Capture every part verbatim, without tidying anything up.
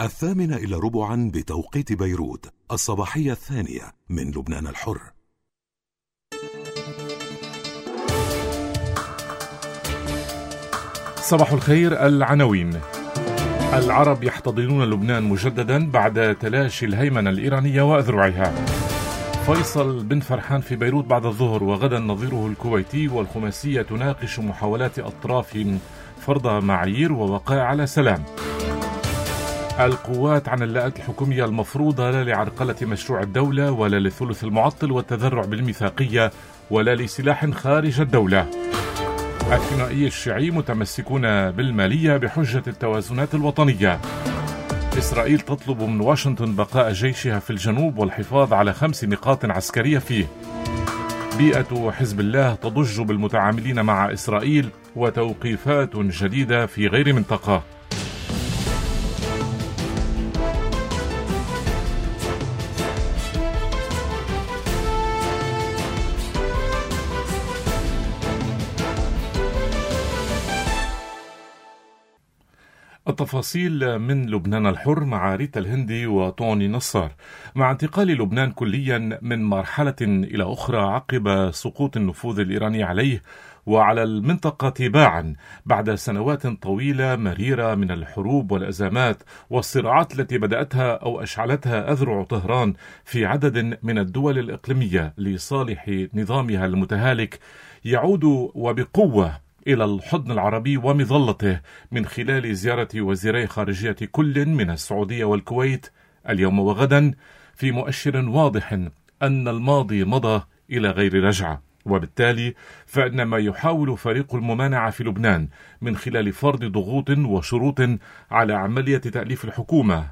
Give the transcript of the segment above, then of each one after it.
الثامنة إلى ربعا بتوقيت بيروت، الصباحية الثانية من لبنان الحر. صباح الخير. العناوين: العرب يحتضنون لبنان مجددا بعد تلاشي الهيمنة الإيرانية وأذرعها. فيصل بن فرحان في بيروت بعد الظهر، وغدا نظيره الكويتي، والخماسية تناقش محاولات أطراف فرض معايير ووقائع على سلام. القوات عن اللائحة الحكومية المفروضة لا لعرقلة مشروع الدولة ولا للثلث المعطل والتذرع بالميثاقية ولا لسلاح خارج الدولة. الثنائي الشيعي متمسكون بالمالية بحجة التوازنات الوطنية. إسرائيل تطلب من واشنطن بقاء جيشها في الجنوب والحفاظ على خمس نقاط عسكرية فيه. بيئة حزب الله تضج بالمتعاملين مع إسرائيل وتوقيفات جديدة في غير منطقة. التفاصيل من لبنان الحر مع ريتا الهندي وطوني نصار. مع انتقال لبنان كليا من مرحلة إلى أخرى عقب سقوط النفوذ الإيراني عليه وعلى المنطقة تباعا بعد سنوات طويلة مريرة من الحروب والأزمات والصراعات التي بدأتها أو أشعلتها أذرع طهران في عدد من الدول الإقليمية لصالح نظامها المتهالك، يعود وبقوة إلى الحضن العربي ومظلته من خلال زيارة وزيري خارجية كل من السعودية والكويت اليوم وغدا، في مؤشر واضح أن الماضي مضى إلى غير رجعة. وبالتالي فإن ما يحاول فريق الممانعة في لبنان من خلال فرض ضغوط وشروط على عملية تأليف الحكومة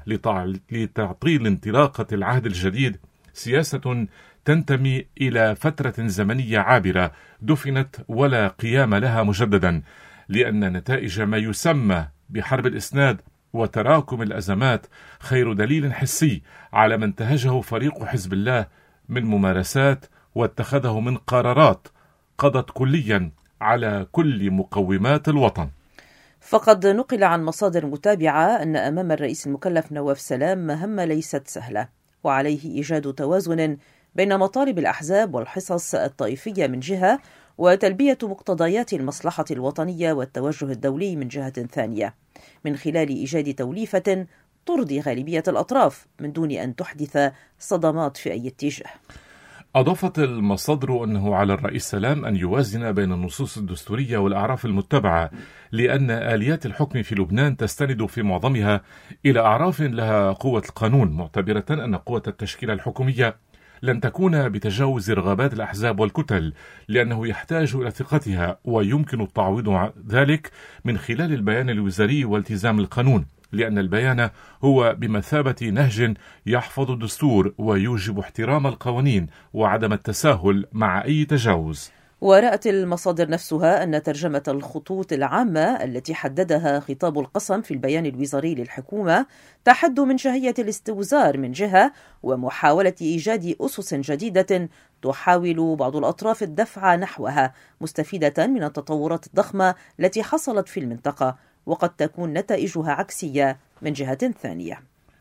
لتعطيل انطلاقة العهد الجديد سياسة تنتمي إلى فترة زمنية عابرة دفنت ولا قيام لها مجددا، لأن نتائج ما يسمى بحرب الإسناد وتراكم الأزمات خير دليل حسي على ما انتهجه فريق حزب الله من ممارسات واتخذه من قرارات قضت كليا على كل مقومات الوطن. فقد نقل عن مصادر متابعة أن أمام الرئيس المكلف نواف سلام مهمة ليست سهلة، وعليه إيجاد توازن بين مطالب الأحزاب والحصص الطائفية من جهة وتلبية مقتضيات المصلحة الوطنية والتوجه الدولي من جهة ثانية، من خلال إيجاد توليفة ترضي غالبية الأطراف من دون أن تحدث صدمات في أي اتجاه. أضافت المصادر أنه على الرئيس سلام أن يوازن بين النصوص الدستورية والأعراف المتبعة، لأن آليات الحكم في لبنان تستند في معظمها إلى أعراف لها قوة القانون، معتبرة أن قوة التشكيلة الحكومية لن تكون بتجاوز رغبات الأحزاب والكتل، لأنه يحتاج إلى ثقتها ويمكن التعويض عن ذلك من خلال البيان الوزاري والتزام القانون، لأن البيان هو بمثابة نهج يحفظ الدستور ويوجب احترام القوانين وعدم التساهل مع أي تجاوز. ورأت المصادر نفسها أن ترجمة الخطوط العامة التي حددها خطاب القسم في البيان الوزاري للحكومة تحد من شهية الاستوزار من جهة، ومحاولة إيجاد أسس جديدة تحاول بعض الأطراف الدفع نحوها، مستفيدة من التطورات الضخمة التي حصلت في المنطقة، وقد تكون نتائجها عكسية من جهة ثانية.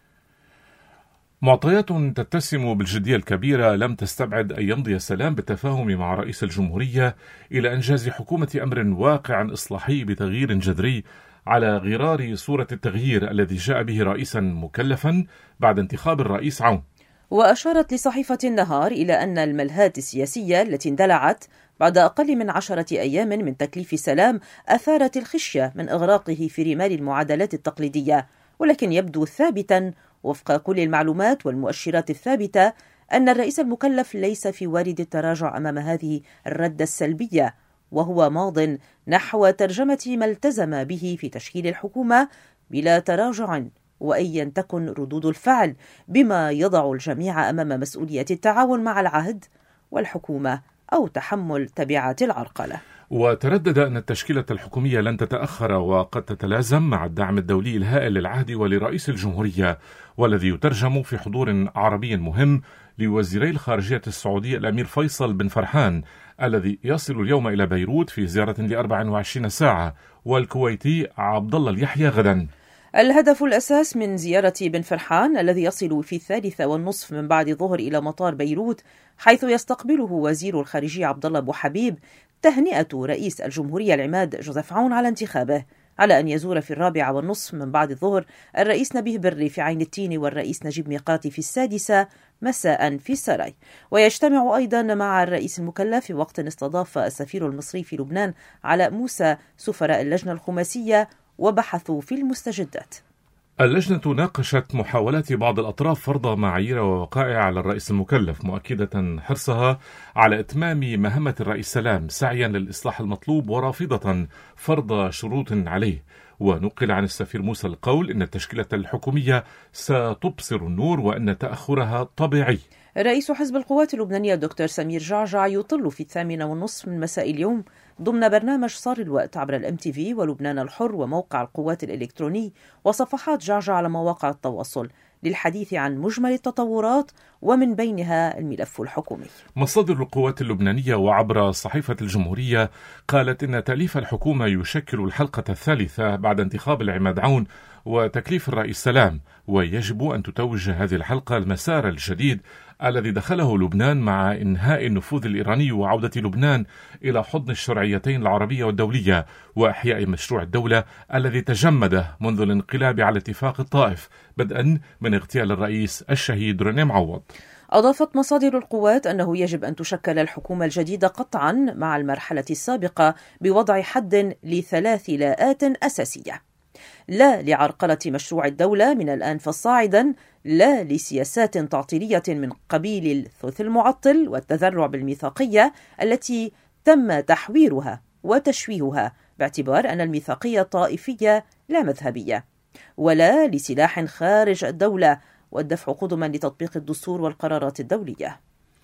معطيات تتسم بالجدية الكبيرة لم تستبعد أن يمضي سلام بالتفاهم مع رئيس الجمهورية إلى إنجاز حكومة أمر واقع إصلاحي بتغيير جذري على غرار صورة التغيير الذي جاء به رئيسا مكلفا بعد انتخاب الرئيس عون. وأشارت لصحيفة النهار إلى أن الملهات السياسية التي اندلعت بعد أقل من عشرة أيام من تكليف سلام أثارت الخشية من إغراقه في رمال المعادلات التقليدية، ولكن يبدو ثابتا وفق كل المعلومات والمؤشرات الثابتة أن الرئيس المكلف ليس في وارد التراجع أمام هذه الردة السلبية، وهو ماض نحو ترجمة ما التزم به في تشكيل الحكومة بلا تراجع وأيا تكن ردود الفعل، بما يضع الجميع أمام مسؤولية التعاون مع العهد والحكومة أو تحمل تبعات العرقلة. وتردد أن التشكيلة الحكومية لن تتأخر وقد تتلازم مع الدعم الدولي الهائل للعهد ولرئيس الجمهورية، والذي يترجم في حضور عربي مهم لوزيري الخارجية السعودية الأمير فيصل بن فرحان الذي يصل اليوم إلى بيروت في زيارة لأربع وعشرين ساعة، والكويتي عبد الله اليحيى غدا. الهدف الأساس من زيارة بن فرحان الذي يصل في الثالثة والنصف من بعد الظهر إلى مطار بيروت، حيث يستقبله وزير الخارجية عبد الله أبو حبيب، تهنئة رئيس الجمهورية العماد جوزيف عون على انتخابه، على أن يزور في الرابعة والنصف من بعد الظهر الرئيس نبيه بري في عين التين والرئيس نجيب ميقاتي في السادسة مساء في السراي، ويجتمع أيضا مع الرئيس المكلف في وقت استضاف السفير المصري في لبنان علاء موسى سفراء اللجنة الخماسية وبحثوا في المستجدات. اللجنة ناقشت محاولات بعض الأطراف فرض معايير ووقائع على الرئيس المكلف، مؤكدة حرصها على إتمام مهمة الرئيس سلام سعيا للإصلاح المطلوب ورافضة فرض شروط عليه. ونقل عن السفير موسى القول إن التشكيلة الحكومية ستبصر النور وأن تأخرها طبيعي. رئيس حزب القوات اللبنانية دكتور سمير جعجع يطل في الثامنة والنصف من مساء اليوم ضمن برنامج صار الوقت عبر الام تي في ولبنان الحر وموقع القوات الإلكتروني وصفحات جعجع على مواقع التواصل للحديث عن مجمل التطورات ومن بينها الملف الحكومي. مصادر القوات اللبنانية وعبر صحيفة الجمهورية قالت إن تأليف الحكومة يشكل الحلقة الثالثة بعد انتخاب العماد عون وتكليف الرئيس سلام، ويجب أن تتوج هذه الحلقة المسار الجديد الذي دخله لبنان مع إنهاء النفوذ الإيراني وعودة لبنان إلى حضن الشرعيتين العربية والدولية وإحياء مشروع الدولة الذي تجمد منذ الانقلاب على اتفاق الطائف، بدءا من اغتيال الرئيس الشهيد رني معوض. أضافت مصادر القوات أنه يجب أن تشكل الحكومة الجديدة قطعا مع المرحلة السابقة بوضع حد لثلاث لاءات أساسية: لا لعرقلة مشروع الدولة من الآن فالصاعدا، لا لسياسات تعطيلية من قبيل الثلث المعطل والتذرع بالميثاقية التي تم تحويرها وتشويهها باعتبار أن الميثاقية طائفية لا مذهبية، ولا لسلاح خارج الدولة والدفع قدما لتطبيق الدستور والقرارات الدولية.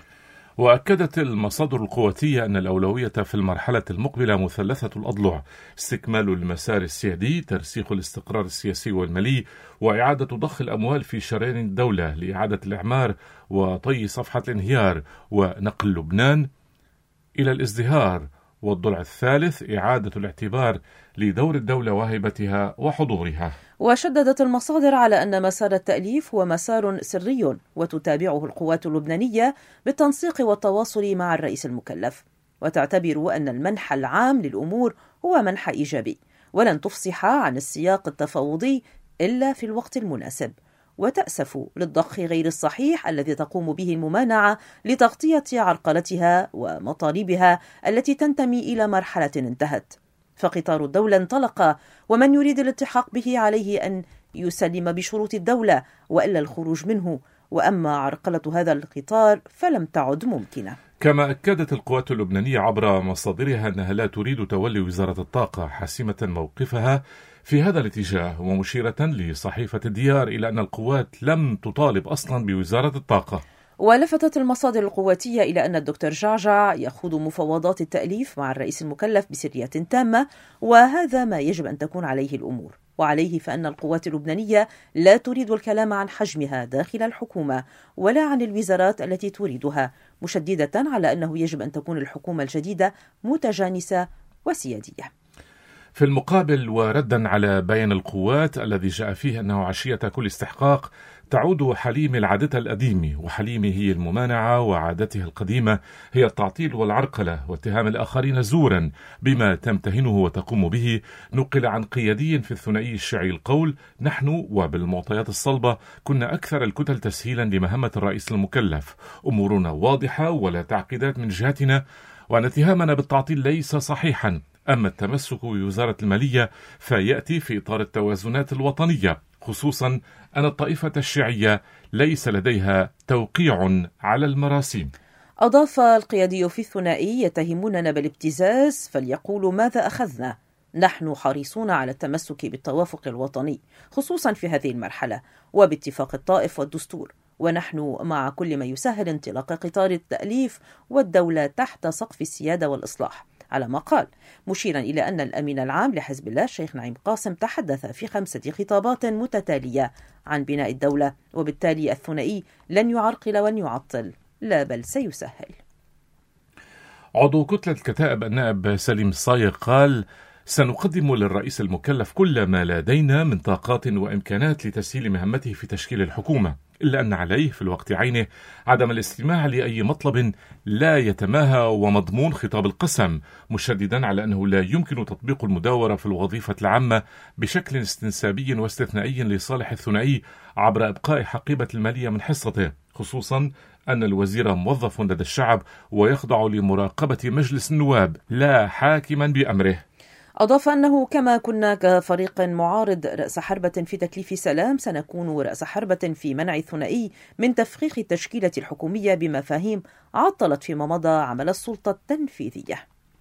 وأكدت المصادر القواتية أن الأولوية في المرحلة المقبلة مثلثة الأضلع: استكمال المسار السيادي، ترسيخ الاستقرار السياسي والمالي، وإعادة ضخ الأموال في شرايين الدولة لإعادة الإعمار وطي صفحة الانهيار، ونقل لبنان إلى الازدهار. والضلع الثالث إعادة الاعتبار لدور الدولة وهيبتها وحضورها. وشددت المصادر على أن مسار التأليف هو مسار سري وتتابعه القوات اللبنانية بالتنسيق والتواصل مع الرئيس المكلف، وتعتبر أن المنح العام للأمور هو منح إيجابي ولن تفصح عن السياق التفاوضي إلا في الوقت المناسب، وتأسف للضخ غير الصحيح الذي تقوم به الممانعة لتغطية عرقلتها ومطالبها التي تنتمي إلى مرحلة انتهت. فقطار الدولة انطلق، ومن يريد الالتحاق به عليه أن يسلم بشروط الدولة وإلا الخروج منه، وأما عرقلة هذا القطار فلم تعد ممكنة. كما أكدت القوات اللبنانية عبر مصادرها أنها لا تريد تولي وزارة الطاقة، حاسمة موقفها في هذا الاتجاه، ومشيرة لصحيفة الديار إلى أن القوات لم تطالب أصلا بوزارة الطاقة. ولفتت المصادر القواتية إلى أن الدكتور جعجع يخوض مفاوضات التأليف مع الرئيس المكلف بسرية تامة، وهذا ما يجب أن تكون عليه الأمور، وعليه فأن القوات اللبنانية لا تريد الكلام عن حجمها داخل الحكومة ولا عن الوزارات التي تريدها، مشددة على أنه يجب أن تكون الحكومة الجديدة متجانسة وسيادية. في المقابل، وردا على بيان القوات الذي جاء فيه أنه عشية كل استحقاق تعود حليم لعادتها القديمة، وحليمة هي الممانعة، وعادتها القديمة هي التعطيل والعرقلة واتهام الآخرين زورا بما تمتهنه وتقوم به. نقل عن قيادي في الثنائي الشيعي القول: نحن وبالمعطيات الصلبة كنا أكثر الكتل تسهيلا لمهمة الرئيس المكلف، أمورنا واضحة ولا تعقيدات من جهتنا، وأن اتهامنا بالتعطيل ليس صحيحا. أما التمسك بوزارة المالية فيأتي في إطار التوازنات الوطنية، خصوصا أن الطائفة الشيعية ليس لديها توقيع على المراسيم. أضاف القيادي في الثنائي: يتهموننا بالابتزاز فليقولوا ماذا أخذنا، نحن حريصون على التمسك بالتوافق الوطني خصوصا في هذه المرحلة وباتفاق الطائف والدستور، ونحن مع كل ما يسهل انطلاق قطار التأليف والدولة تحت سقف السيادة والإصلاح، على ما قال، مشيرا إلى أن الأمين العام لحزب الله الشيخ نعيم قاسم تحدث في خمسة خطابات متتالية عن بناء الدولة، وبالتالي الثنائي لن يعرقل ولن يعطل، لا بل سيسهل. عضو كتلة الكتائب النائب سليم الصايغ قال: سنقدم للرئيس المكلف كل ما لدينا من طاقات وإمكانات لتسهيل مهمته في تشكيل الحكومة، إلا أن عليه في الوقت عينه عدم الاستماع لأي مطلب لا يتماهى ومضمون خطاب القسم، مشددا على أنه لا يمكن تطبيق المداورة في الوظيفة العامة بشكل استنسابي واستثنائي لصالح الثنائي عبر إبقاء حقيبة المالية من حصته، خصوصا أن الوزير موظف لدى الشعب ويخضع لمراقبة مجلس النواب لا حاكما بأمره. أضاف أنه كما كنا كفريق معارض رأس حربة في تكليف سلام، سنكون رأس حربة في منع الثنائي من تفخيخ التشكيلة الحكومية بمفاهيم عطلت فيما مضى عمل السلطة التنفيذية.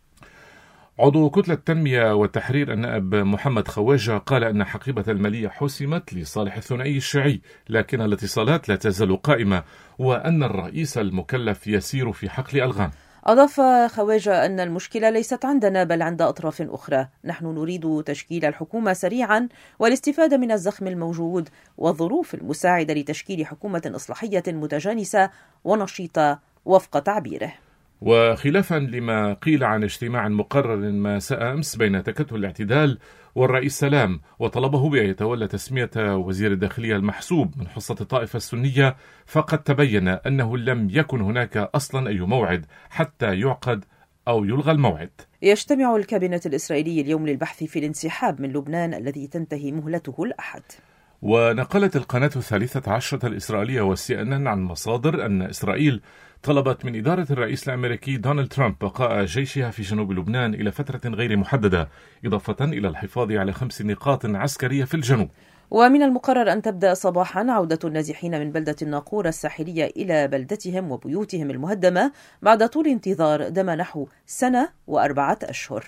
عضو كتلة التنمية والتحرير النائب محمد خواجة قال أن حقيبة المالية حسمت لصالح الثنائي الشيعي، لكن الاتصالات لا تزال قائمة وأن الرئيس المكلف يسير في حقل ألغام. أضاف خواجة أن المشكلة ليست عندنا بل عند أطراف أخرى، نحن نريد تشكيل الحكومة سريعا والاستفادة من الزخم الموجود والظروف المساعدة لتشكيل حكومة إصلاحية متجانسة ونشيطة وفق تعبيره. وخلافا لما قيل عن اجتماع مقرر مساء أمس بين تكتل الاعتدال والرئيس سلام وطلبه بأن يتولى تسمية وزير الداخلية المحسوب من حصة الطائفة السنية، فقد تبين أنه لم يكن هناك أصلا أي موعد حتى يعقد أو يلغى الموعد. يجتمع الكابينة الإسرائيلي اليوم للبحث في الانسحاب من لبنان الذي تنتهي مهلته الأحد. ونقلت القناة الثالثة عشرة الإسرائيلية والسي إن إن عن مصادر أن إسرائيل طلبت من إدارة الرئيس الأمريكي دونالد ترامب بقاء جيشها في جنوب لبنان إلى فترة غير محددة، إضافة إلى الحفاظ على خمس نقاط عسكرية في الجنوب. ومن المقرر أن تبدأ صباحا عودة النازحين من بلدة الناقورة الساحلية إلى بلدتهم وبيوتهم المهدمة بعد طول انتظار دام نحو سنة وأربعة أشهر.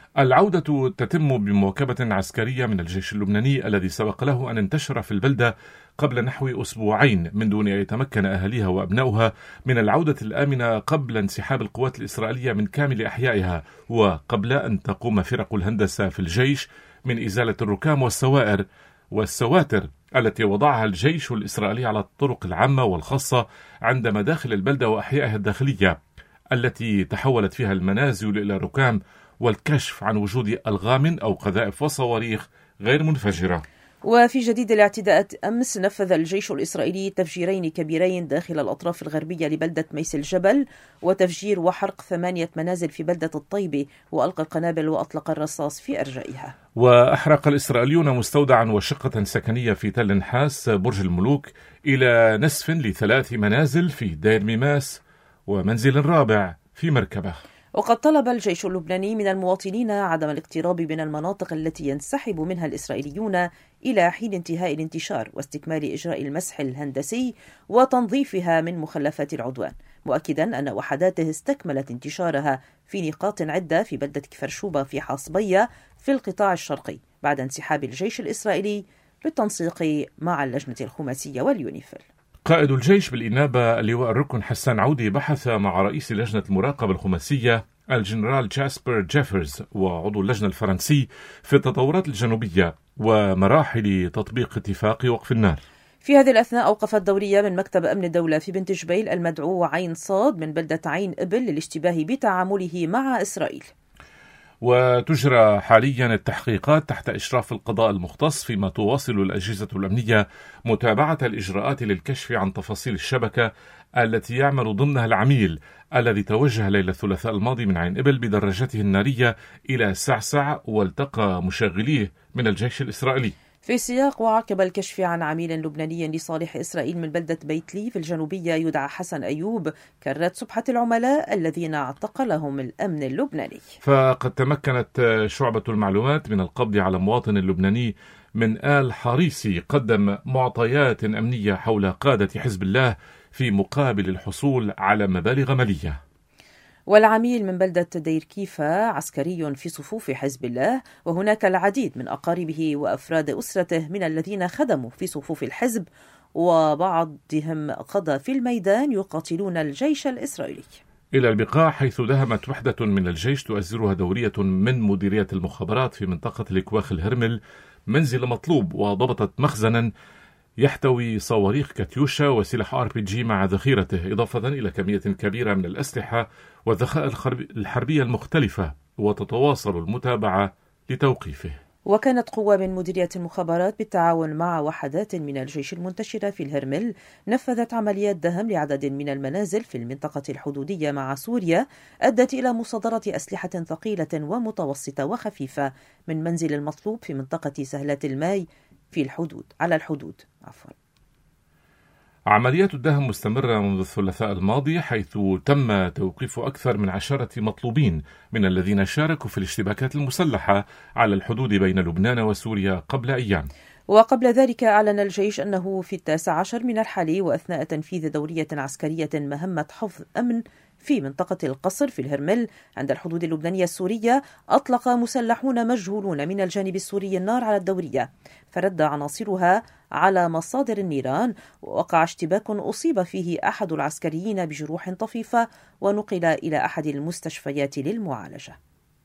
العودة تتم بمواكبة عسكرية من الجيش اللبناني الذي سبق له أن انتشر في البلدة قبل نحو أسبوعين من دون أن يتمكن أهليها وأبنائها من العودة الآمنة قبل انسحاب القوات الإسرائيلية من كامل أحيائها، وقبل أن تقوم فرق الهندسة في الجيش من إزالة الركام والسوائر والسواتر التي وضعها الجيش الإسرائيلي على الطرق العامة والخاصة عند مداخل البلدة وأحيائها الداخلية التي تحولت فيها المنازل إلى ركام، والكشف عن وجود ألغام أو قذائف وصواريخ غير منفجرة. وفي جديد الاعتداءات أمس نفذ الجيش الإسرائيلي تفجيرين كبيرين داخل الأطراف الغربية لبلدة ميس الجبل، وتفجير وحرق ثمانية منازل في بلدة الطيبة، وألقى القنابل وأطلق الرصاص في أرجائها. وأحرق الإسرائيليون مستودعا وشقة سكنية في تل نحاس برج الملوك إلى نسف لثلاث منازل في دير ميماس ومنزل رابع في مركبة. وقد طلب الجيش اللبناني من المواطنين عدم الاقتراب من المناطق التي ينسحب منها الإسرائيليون إلى حين انتهاء الانتشار واستكمال إجراء المسح الهندسي وتنظيفها من مخلفات العدوان، مؤكدا أن وحداته استكملت انتشارها في نقاط عدة في بلدة كفر شوبة في حاصبية في القطاع الشرقي بعد انسحاب الجيش الإسرائيلي بالتنسيق مع اللجنة الخماسية واليونيفيل. قائد الجيش بالإنابة اللواء الركن حسان عودي بحث مع رئيس لجنة المراقبة الخماسية الجنرال جاسبر جيفرز وعضو اللجنة الفرنسي في التطورات الجنوبية ومراحل تطبيق اتفاق وقف النار. في هذه الأثناء أوقفت دورية من مكتب أمن الدولة في بنت جبيل المدعو عين صاد من بلدة عين إبل للاشتباه بتعامله مع إسرائيل. وتجرى حاليا التحقيقات تحت إشراف القضاء المختص، فيما تواصل الأجهزة الأمنية متابعة الإجراءات للكشف عن تفاصيل الشبكة التي يعمل ضمنها العميل الذي توجه ليلة الثلاثاء الماضي من عين إبل بدراجته النارية إلى سعسع والتقى مشغليه من الجيش الإسرائيلي. في سياق وعقب الكشف عن عميل لبناني لصالح إسرائيل من بلدة بيتلي في الجنوبية يدعى حسن أيوب، كرت سبحة العملاء الذين اعتقلهم الأمن اللبناني. فقد تمكنت شعبة المعلومات من القبض على مواطن لبناني من آل حريسي قدم معطيات أمنية حول قادة حزب الله في مقابل الحصول على مبالغ مالية. والعميل من بلدة دير كيفا عسكري في صفوف حزب الله، وهناك العديد من أقاربه وأفراد أسرته من الذين خدموا في صفوف الحزب، وبعضهم قضى في الميدان يقاتلون الجيش الإسرائيلي. إلى البقاع، حيث دهمت وحدة من الجيش تؤزرها دورية من مديرية المخابرات في منطقة الكواخ الهرمل منزل مطلوب، وضبطت مخزنا يحتوي صواريخ كاتيوشا وسلاح آر بي جي مع ذخيرته، إضافة إلى كمية كبيرة من الأسلحة والذخائر الحربية المختلفة. وتتواصل المتابعة لتوقيفه. وكانت قوى من مديرية المخابرات بالتعاون مع وحدات من الجيش المنتشرة في الهرمل نفذت عمليات دهم لعدد من المنازل في المنطقة الحدودية مع سوريا، أدت إلى مصادرة أسلحة ثقيلة ومتوسطة وخفيفة من منزل المطلوب في منطقة سهلات الماي في الحدود على الحدود عفوا. عمليات الدهم مستمرة منذ الثلاثاء الماضي، حيث تم توقيف أكثر من عشرة مطلوبين من الذين شاركوا في الاشتباكات المسلحة على الحدود بين لبنان وسوريا قبل أيام. وقبل ذلك أعلن الجيش أنه في التاسع عشر من الحالي وأثناء تنفيذ دورية عسكرية مهمة حفظ أمن في منطقة القصر في الهرمل عند الحدود اللبنانية السورية، أطلق مسلحون مجهولون من الجانب السوري النار على الدورية، فرد عناصرها على مصادر النيران، ووقع اشتباك أصيب فيه أحد العسكريين بجروح طفيفة ونقل إلى أحد المستشفيات للمعالجة.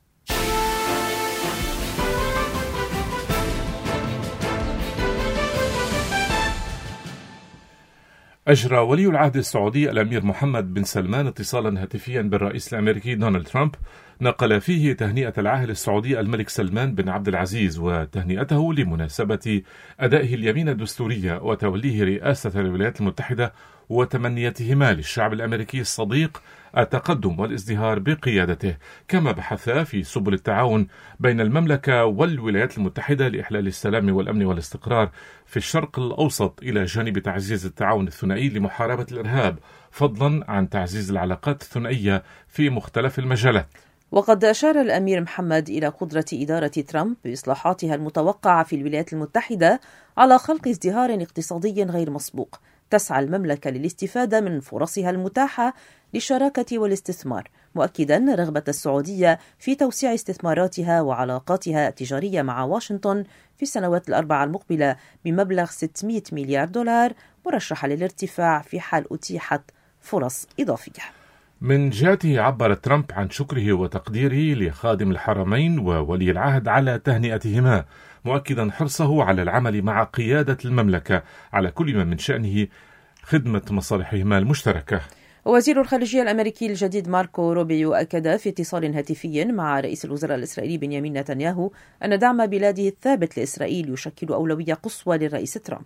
أجرى ولي العهد السعودي الأمير محمد بن سلمان اتصالا هاتفيا بالرئيس الأمريكي دونالد ترامب، نقل فيه تهنئة العاهل السعودي الملك سلمان بن عبد العزيز وتهنئته لمناسبة أدائه اليمين الدستورية وتوليه رئاسة الولايات المتحدة، وتمنيتهما للشعب الأمريكي الصديق التقدم والازدهار بقيادته. كما بحثا في سبل التعاون بين المملكة والولايات المتحدة لإحلال السلام والأمن والاستقرار في الشرق الأوسط، إلى جانب تعزيز التعاون الثنائي لمحاربة الإرهاب، فضلا عن تعزيز العلاقات الثنائية في مختلف المجالات. وقد أشار الأمير محمد إلى قدرة إدارة ترامب بإصلاحاتها المتوقعة في الولايات المتحدة على خلق ازدهار اقتصادي غير مسبوق، تسعى المملكة للاستفادة من فرصها المتاحة للشراكة والاستثمار، مؤكدا رغبة السعودية في توسيع استثماراتها وعلاقاتها التجارية مع واشنطن في السنوات الأربعة المقبلة بمبلغ ستمائة مليار دولار، مرشحة للارتفاع في حال أتيحت فرص إضافية. من جهته عبر ترامب عن شكره وتقديره لخادم الحرمين وولي العهد على تهنئتهما، مؤكدا حرصه على العمل مع قيادة المملكة على كل ما من شأنه خدمة مصالحهما المشتركة. وزير الخارجية الأمريكي الجديد ماركو روبيو أكد في اتصال هاتفي مع رئيس الوزراء الإسرائيلي بنيامين نتنياهو أن دعم بلاده الثابت لإسرائيل يشكل أولوية قصوى للرئيس ترامب.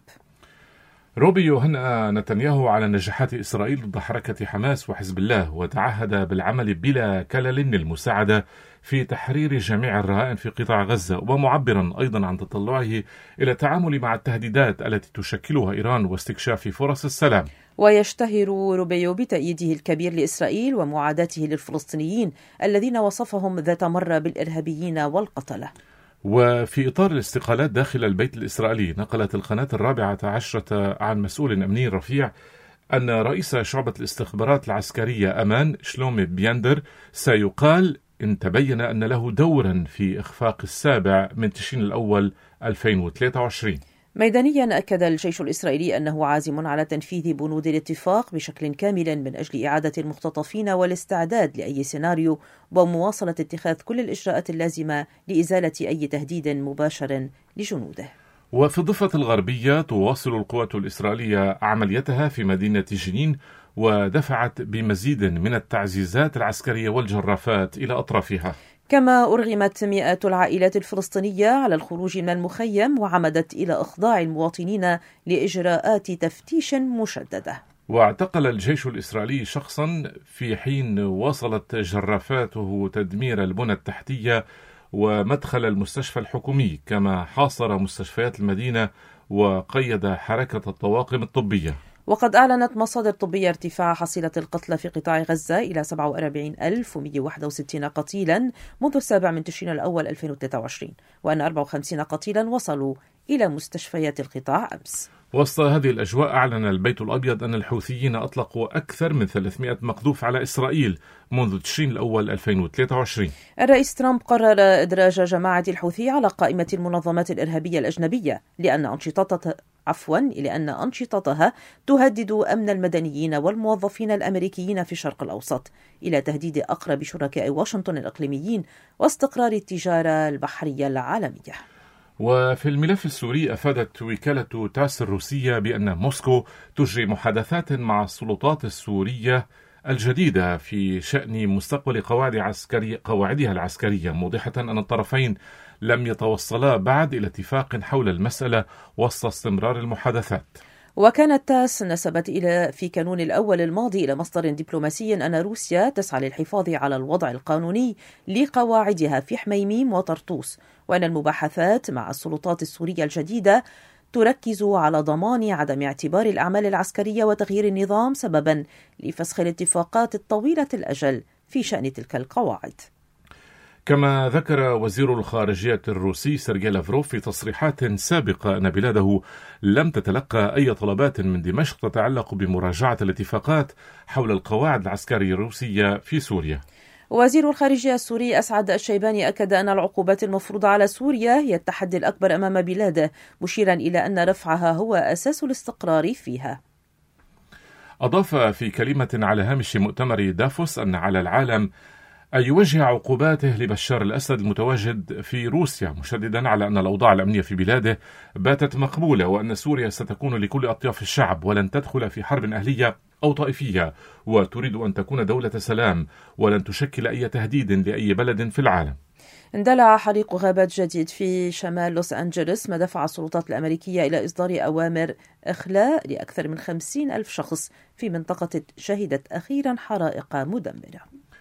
روبيو هنأ نتنياهو على نجاحات إسرائيل ضد حركة حماس وحزب الله، وتعهد بالعمل بلا كلل للمساعدة في تحرير جميع الرهائن في قطاع غزة، ومعبرا أيضا عن تطلعه إلى التعامل مع التهديدات التي تشكلها إيران واستكشاف فرص السلام. ويشتهر روبيو بتأييده الكبير لإسرائيل ومعاداته للفلسطينيين الذين وصفهم ذات مرة بالإرهابيين والقتلة. وفي إطار الاستقالات داخل البيت الإسرائيلي، نقلت القناة الرابعة عشرة عن مسؤول أمني رفيع أن رئيس شعبة الاستخبارات العسكرية أمان شلومي بياندر سيقال إن تبين أن له دورا في إخفاق السابع من تشرين الأول ألفين وثلاثة وعشرين. ميدانيا أكد الجيش الإسرائيلي أنه عازم على تنفيذ بنود الاتفاق بشكل كامل من أجل إعادة المختطفين والاستعداد لأي سيناريو، ومواصلة اتخاذ كل الإجراءات اللازمة لإزالة أي تهديد مباشر لجنوده. وفي الضفة الغربية تواصل القوات الإسرائيلية عمليتها في مدينة جنين، ودفعت بمزيد من التعزيزات العسكرية والجرافات إلى أطرافها. كما أرغمت مئات العائلات الفلسطينية على الخروج من المخيم، وعمدت إلى إخضاع المواطنين لإجراءات تفتيش مشددة. واعتقل الجيش الإسرائيلي شخصا في حين واصلت جرافاته تدمير البنى التحتية ومدخل المستشفى الحكومي، كما حاصر مستشفيات المدينة وقيد حركة الطواقم الطبية. وقد أعلنت مصادر طبية ارتفاع حصيلة القتلى في قطاع غزة إلى سبعة وأربعين ألف ومئة وواحد وستين قتيلا منذ السابع من تشرين الأول ألفين وثلاثة وعشرين، وأن أربعة وخمسين قتيلا وصلوا إلى مستشفيات القطاع أمس. وسط هذه الأجواء أعلن البيت الأبيض أن الحوثيين أطلقوا أكثر من ثلاثمائة مقذوف على إسرائيل منذ تشرين الأول ألفين وثلاثة وعشرين. الرئيس ترامب قرر إدراج جماعة الحوثي على قائمة المنظمات الإرهابية الأجنبية لأن أنشطتها عفوا لأن أنشطتها تهدد أمن المدنيين والموظفين الأمريكيين في الشرق الأوسط، إلى تهديد أقرب شركاء واشنطن الإقليميين واستقرار التجارة البحرية العالمية. وفي الملف السوري، أفادت وكالة تاس الروسية بأن موسكو تجري محادثات مع السلطات السورية الجديدة في شأن مستقبل قواعد عسكرية قواعدها العسكرية، موضحة أن الطرفين لم يتوصلا بعد إلى اتفاق حول المسألة وسط استمرار المحادثات. وكانت تاس نسبت إلى في كانون الأول الماضي إلى مصدر دبلوماسي أن روسيا تسعى للحفاظ على الوضع القانوني لقواعدها في حميميم وطرطوس، وأن المباحثات مع السلطات السورية الجديدة تركز على ضمان عدم اعتبار الأعمال العسكرية وتغيير النظام سببا لفسخ الاتفاقات الطويلة الأجل في شأن تلك القواعد. كما ذكر وزير الخارجية الروسي سيرجي لافروف في تصريحات سابقة أن بلاده لم تتلقى أي طلبات من دمشق تتعلق بمراجعة الاتفاقات حول القواعد العسكرية الروسية في سوريا. وزير الخارجية السوري أسعد الشيباني أكد أن العقوبات المفروضة على سوريا هي التحدي الأكبر أمام بلاده، مشيرا إلى أن رفعها هو أساس الاستقرار فيها. أضاف في كلمة على هامش مؤتمر دافوس أن على العالم أن يوجه عقوباته لبشار الأسد المتواجد في روسيا، مشددا على أن الأوضاع الأمنية في بلاده باتت مقبولة، وأن سوريا ستكون لكل أطياف الشعب ولن تدخل في حرب أهلية أو طائفية، وتريد أن تكون دولة سلام ولن تشكل أي تهديد لأي بلد في العالم. اندلع حريق غابات جديد في شمال لوس أنجلوس، ما دفع السلطات الأمريكية إلى إصدار أوامر إخلاء لأكثر من خمسين ألف شخص في منطقة شهدت أخيرا حرائق مدمرة.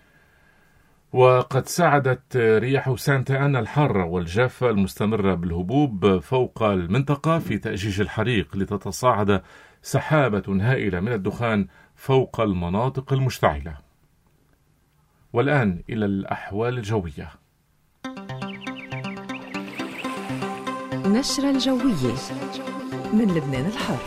وقد ساعدت رياح سانتا أنا الحارة والجافة المستمرة بالهبوب فوق المنطقة في تأجيج الحريق، لتتصاعد سحابة هائلة من الدخان فوق المناطق المشتعلة. والآن إلى الأحوال الجوية. نشرة الجوية من لبنان الحر.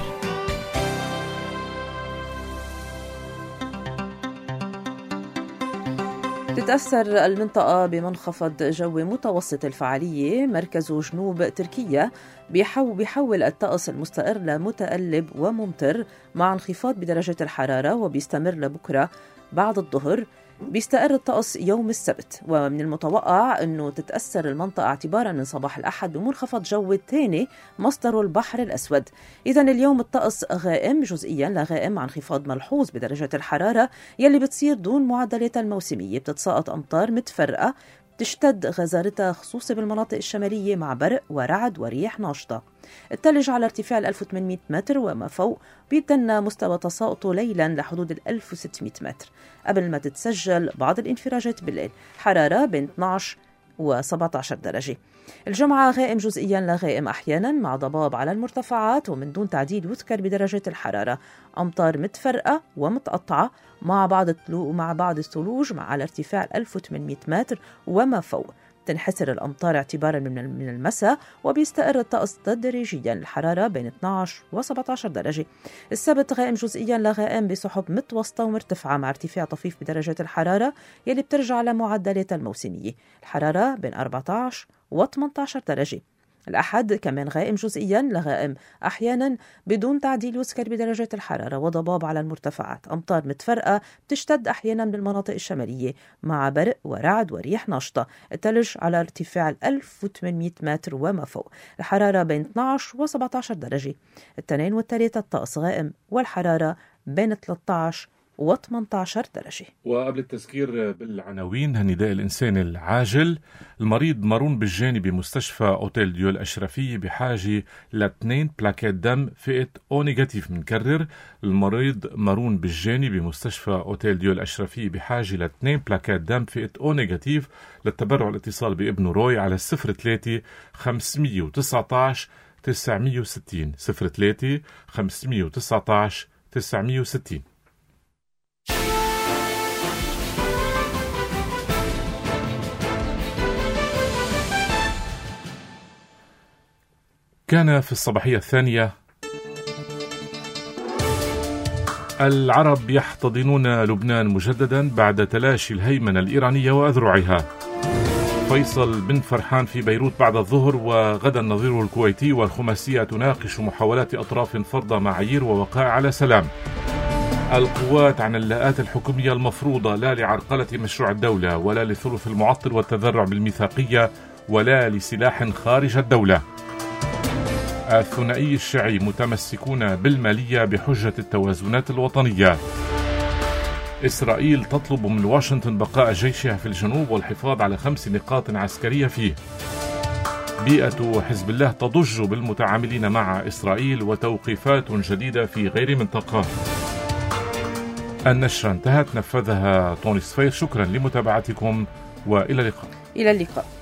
تتأثر المنطقة بمنخفض جوي متوسط الفعالية. مركز جنوب تركيا بيحو بيحول الطقس المستقر لمتقلب وممطر مع انخفاض بدرجة الحرارة، وبيستمر لبكرة بعد الظهر. بيستقر الطقس يوم السبت، ومن المتوقع أنه تتأثر المنطقة اعتبارا من صباح الأحد بمنخفض جوي ثاني مصدره البحر الأسود. إذن اليوم الطقس غائم جزئيا لغائم مع انخفاض ملحوظ بدرجة الحرارة يلي بتصير دون معدلاتها الموسمية. بتتساقط أمطار متفرقة تشتد غزارتها خصوصا بالمناطق الشمالية مع برق ورعد ورياح ناشطة. الثلج على ارتفاع ألف وثمانمئة متر وما فوق بيتدنى مستوى تساقطه ليلا لحدود ألف وستمئة متر قبل ما تتسجل بعض الانفراجات بالليل. حرارة بين اثني عشر وسبعة عشر درجة. الجمعة غائم جزئيا لغائم أحيانا مع ضباب على المرتفعات، ومن دون تعديل يذكر بدرجة الحرارة. أمطار متفرقة ومتقطعة مع بعض التلو مع بعض الثلوج مع على ارتفاع ألف وثمانمئة متر وما فوق. تنحسر الأمطار اعتبارا من المساء، وبيستقر الطقس تدريجيا. الحرارة بين اثني عشر وسبعة عشر درجة. السبت غائم جزئيا لغائم بسحب متوسطة ومرتفعة مع ارتفاع طفيف بدرجة الحرارة يلي بترجع لمعدلاتها الموسمية. الحرارة بين أربعة عشر وثمانية عشر درجة. الأحد كمان غائم جزئيا لغائم أحيانا بدون تعديل يذكر بدرجة الحرارة وضباب على المرتفعات. أمطار متفرقة بتشتد أحيانا بالمناطق الشمالية مع برق ورعد ورياح ناشطة. الثلج على ارتفاع ألف وثمانمئة متر وما فوق. الحرارة بين اثني عشر وسبعة عشر درجة. الاثنين والثلاثة الطقس غائم والحرارة بين ثلاثة عشر وثمانية عشر درجة. وقبل التذكير بالعناوين، النداء الإنساني العاجل. المريض مارون بالجاني بمستشفى أوتيل ديو الأشرفية بحاجة لاثنين بلاكات دم فئة أو نيجاتيف. منكرر، المريض مارون بالجاني بمستشفى أوتيل ديو الأشرفية بحاجة لاثنين بلاكات دم فئة أو نيجاتيف. للتبرع والاتصال بابنه روي على صفر ثلاثة خمسمئة وتسعة عشر تسعمئة وستين صفر ثلاثة خمسمئة وتسعة عشر تسعمئة وستين. كان في الصباحية الثانية العرب يحتضنون لبنان مجددا بعد تلاشي الهيمنة الإيرانية وأذرعها. فيصل بن فرحان في بيروت بعد الظهر، وغدا النظير الكويتي والخماسية تناقش محاولات أطراف فرض معايير ووقائع على سلام. القوات عن اللاءات الحكومية المفروضة لا لعرقلة مشروع الدولة ولا للثلث المعطل والتذرع بالميثاقية ولا لسلاح خارج الدولة. الثنائي الشيعي متمسكون بالمالية بحجة التوازنات الوطنية. إسرائيل تطلب من واشنطن بقاء جيشها في الجنوب والحفاظ على خمس نقاط عسكرية فيه. بيئة حزب الله تضج بالمتعاملين مع إسرائيل وتوقيفات جديدة في غير منطقة. النشرة انتهت، نفذها توني صفير. شكرا لمتابعتكم وإلى اللقاء. إلى اللقاء.